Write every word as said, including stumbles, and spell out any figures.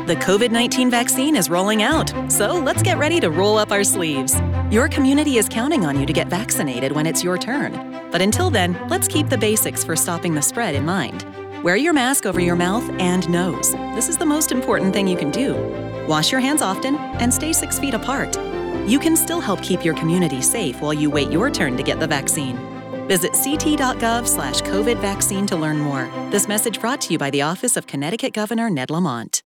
The COVID nineteen vaccine is rolling out, so let's get ready to roll up our sleeves. Your community is counting on you to get vaccinated when it's your turn. But until then, let's keep the basics for stopping the spread in mind. Wear your mask over your mouth and nose. This is the most important thing you can do. Wash your hands often and stay six feet apart. You can still help keep your community safe while you wait your turn to get the vaccine. Visit ct.gov slash COVID vaccine to learn more. This message brought to you by the Office of Connecticut Governor Ned Lamont.